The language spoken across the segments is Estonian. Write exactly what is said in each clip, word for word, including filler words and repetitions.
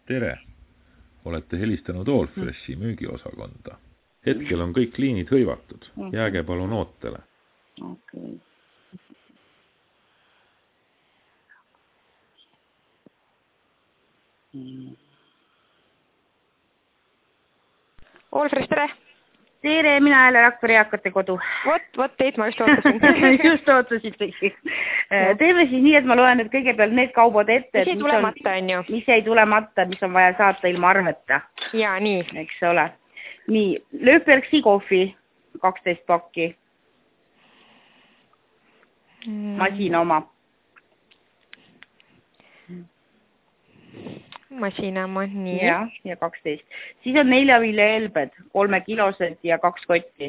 Tere! Olete helistanud Allfreshi müügiosakonda. Hetkel on kõik liinid hõivatud. Jääge palun ootele. Okay. Allfresh, tere! Tere, mina jälle Rakvere eakate kodu. Vot, vot teid ma just ootasin. Just ootasid tõesti. Teeme siis nii, et ma loen nüüd kõigepealt need kaubad ette. Mis ei tulemata, on ju? Mis ei tulemata, mis on vaja saata ilma arveta. Jaa, nii. Eks ole. Nii, Löfbergsi kohvi, kaksteist pakki. Masina oma. Masina oma, nii. Ja, ja kaksteist. Siis on neljavilja elbed, kolme kilosed ja kaks kotti.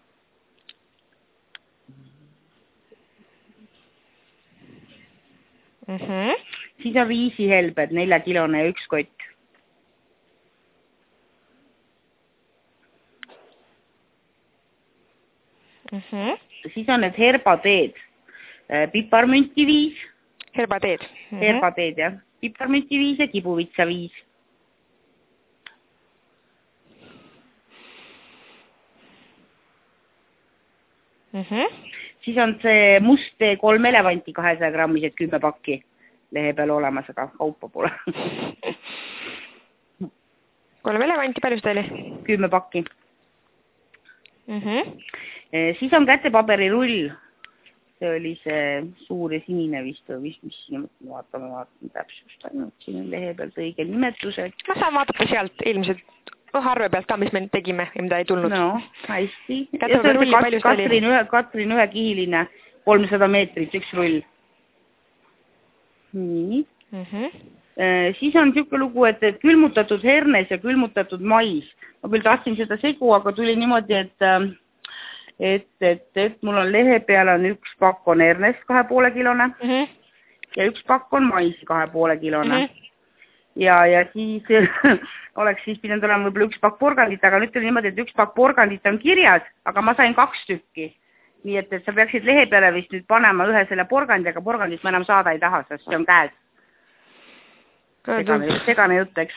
Mm -hmm. Siis on riisi helbed, nelja kilone ja üks kott. Mm -hmm. Siis on need herbateed, piparmünti viis. Herbateed. Mm -hmm. Herbateed, jah. Piparmünti viis ja kibuvitsa viis. Mm -hmm. Siis on see must tee kolm elevanti kahesaja grammised kümme pakki lehe peal olemas, aga kaupa pole. kolm elevanti, palju seda oli? kümme pakki. Mm -hmm. Siis on kätepaberirull. See oli see suur ja sinine vist, vist mis siin, vaatame, vaatame täpsust ainult, siin on lehe pealt õige nimetused. Ma saan vaadata sealt ilmselt arve pealt ka, mis me tegime ja mida ei tulnud. No, hästi. Kätepaberirull, palju seda oli? Katrin ühe, Katrin ühe kihiline, kolmsada meetrit, üks rull. Nii. Mm -hmm. Siis on niisugune lugu, et, et külmutatud hernes ja külmutatud mais. Ma küll tahtsin seda segu, aga tuli niimoodi, et et, et, et mul on lehe peal on üks pakk on hernest kahe poole kilone mm -hmm. ja üks pakk on maisi kahe poole kilone. Mm -hmm. Ja, ja siis oleks siis pidanud olema võib-olla üks pakk porgandit, aga nüüd tuli niimoodi, et üks pakk porgandit on kirjas, aga ma sain kaks tükki. Nii et, et sa peaksid lehe peale vist nüüd panema ühe selle porgandi, aga porgandit ma enam saada ei taha, sest see on käes. Segane, segane jutt, eks.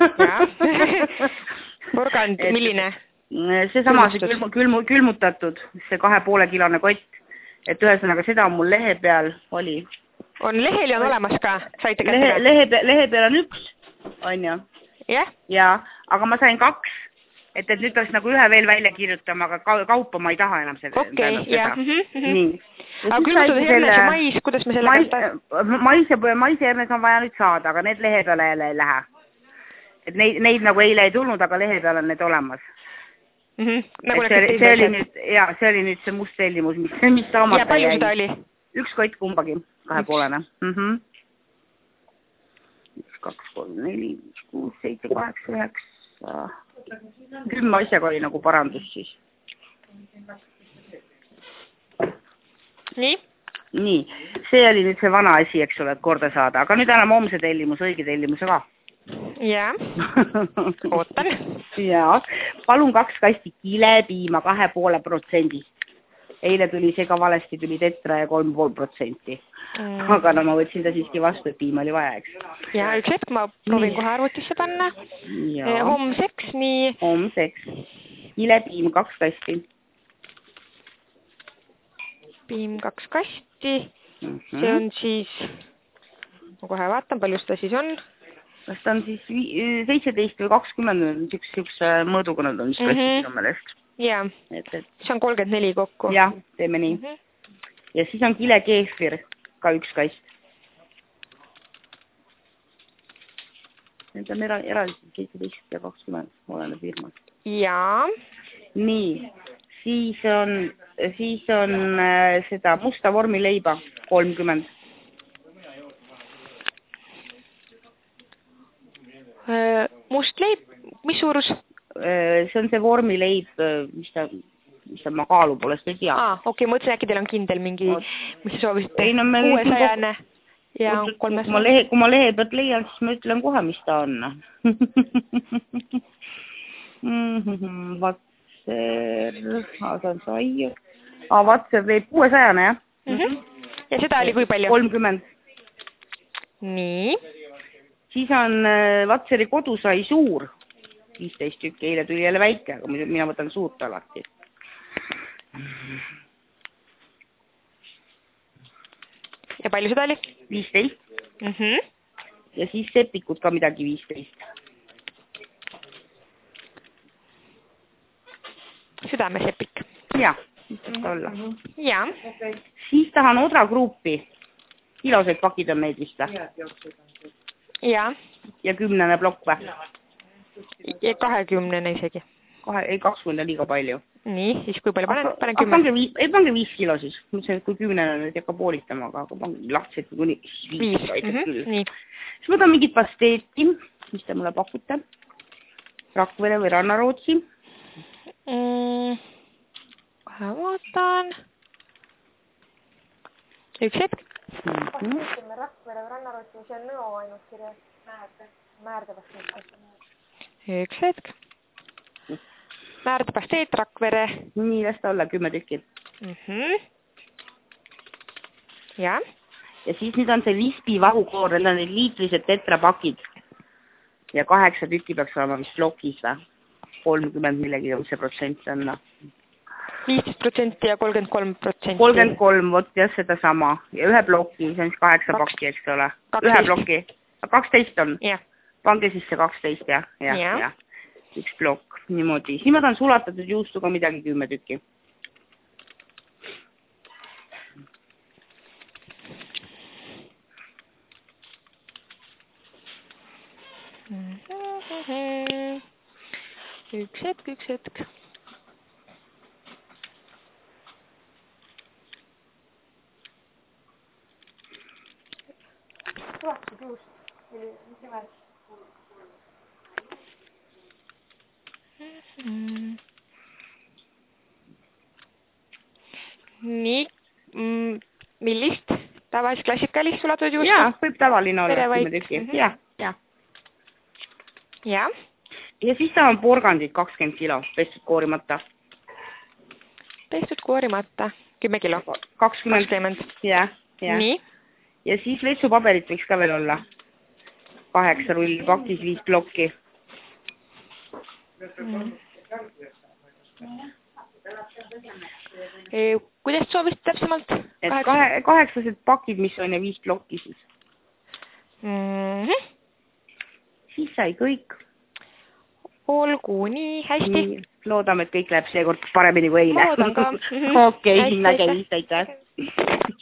Porgand, milline? See sama, see külmu, külmu, külmutatud, see kahe poole kilone kott. Et ühesõnaga seda on mul lehe peal oli. On lehel on olemas ka? Saite kätte lehe, ka? Lehe, pe lehe peal on üks, on ju? Jah? Ja, aga ma sain kaks. Et, et nüüd peaks nagu ühe veel välja kirjutama, aga kaupa ma ei taha enam seda. Okei, okay, jah. Mm -hmm. Nii. Aga külmutatud hernes ja mais, kuidas me selle mais, kätte? Mais ja mais hernes on vaja nüüd saada, aga need lehe peale jälle ei lähe. Et neid, neid nagu eile ei tulnud, aga lehe peal on need olemas. Mm -hmm. Nagu see, oli, see, oli nüüd, ja, see oli nüüd see must tellimus, mis, mis saamata ja palju seda oli? Üks kott kumbagi, kahepoolene. Mm -hmm. üks, kaks, kolm, neli, viis, kuus, seitse, kaheksa, üheksa. Kümme asjaga oli nagu parandus siis. Nii? Nii. See oli nüüd see vana asi, eks ole, et korda saada. Aga nüüd anname homse tellimus, õige tellimuse ka. Jaa. Ootan. Jaa. Palun kaks kasti kilepiima kahe poole protsendist. Eile tuli see ka valesti, tuli tetra ja kolm pool protsenti. Mm. Aga no ma võtsin ta siiski vastu, et piima oli vaja, eks. Ja üks hetk, ma proovin kohe arvutisse panna. Ja. Homseks, nii. Homseks. Kilepiim kaks kasti. Piim kaks kasti. Mm -hmm. See on siis, ma kohe vaatan, palju seda siis on. Kas ta on siis seitseteist või kakskümmend, üks, üks mõõduga nad on, mis mm -hmm. kastis omelest. Jaa, see on kolmkümmend neli kokku. Jah, teeme nii. Mm -hmm. Ja siis on kile keefir, ka üks kast. Need on eraldi seitseteist ja kakskümmend, oleme firmas. Jaa. Nii, siis on, siis on äh, seda musta vormileiba, kolmkümmend. Äh, must leib, mis suurus? See on see vormileib, mis ta, mis ta ma kaalu poolest ei tea. Aa, okei, mõtlesin äkki teil on kindel mingi, mis te soovisite? Ei, no me kuuesajane ja kolmesaja. Kui ma lehe, kui ma lehe pealt leian, siis ma ütlen kohe, mis ta on. Vatser, Asan Saiu. Aa, Vatser leib kuuesajane, jah? Mm -hmm. Ja seda oli kui palju? kolmkümmend. Nii. siis on Vatseri kodusai suur, viisteist tükki, eile tuli jälle väike, aga mina võtan suurt alati. Ja palju seda oli? viisteist. Mm -hmm. Ja siis sepikud ka midagi viisteist. Südamesepik. Jah, võtta olla. Ja. Siis tahan odragruupi. Kiloseid pakid on neid vist. Ja. Ja kümnene plokk või? Ja kahekümnene isegi. Kahe, ei, kakskümmend on liiga palju. Nii, siis kui palju panen? Panen kümme. Pange viis, ei, pange viis kilo siis. Mõtlesin, et kui kümnene nüüd jäkka poolitama, aga pange lahtiselt kuni viis. Mm -hmm. Nii. Siis ma tahan mingit pasteeti, mis te mulle pakute. Rakvere või Rannarootsi. Mm, kohe vaatan. Üks hetk. Mm -hmm. Rakvere või Rannarootsi, mis on nõo ainult kirjas. Määrde. Määrde pasteet. Üks hetk. Määrde pasteet, Rakvere. Nii, las ta olla kümme tükki. Mm -hmm. Ja. Ja siis nüüd on see Vispi vahukoor, need on need liitrised tetrapakid. Ja kaheksa tükki peaks olema vist plokis või? kolmkümmend millegi, mis see protsent on. viisteist protsenti ja kolmkümmend kolm protsenti. kolmkümmend kolm, vot jah, seda sama. Ja ühe ploki, see on siis kaheksa Kaks, pakki, eks ole. Ühe ploki. kaksteist on? Jah. Pange siis see kaksteist, jah. Ja, ja. Ja. Üks plokk. Niimoodi. Siin ma tahan sulatatud juustuga midagi kümme tükki. Üks hetk, üks hetk. Sulatud juust. Mis see märk? Mm. Nii, mm, millist? Tavalist klassikalist sulatud juustu? Jaa, võib tavaline olla kümme tükki. Mm -hmm. Jah, jah. Ja. Ja siis tahan porgandid kakskümmend kilo, pestud koorimata. Pestud koorimata, kümme kilo. kakskümmend. Jah, jah. Nii. Ja siis vetsupaberit võiks ka veel olla. Kaheksa rulli pakis, viis plokki. Mm. E, kuidas soovist täpsemalt? Et kahe, kaheksased pakid, mis on ja viis plokki siis. Mm -hmm. Siis sai kõik. Olgu, nii, hästi. Nii, loodame, et kõik läheb seekord paremini kui eile. Loodan ka. Okei, hinna käis, aitäh.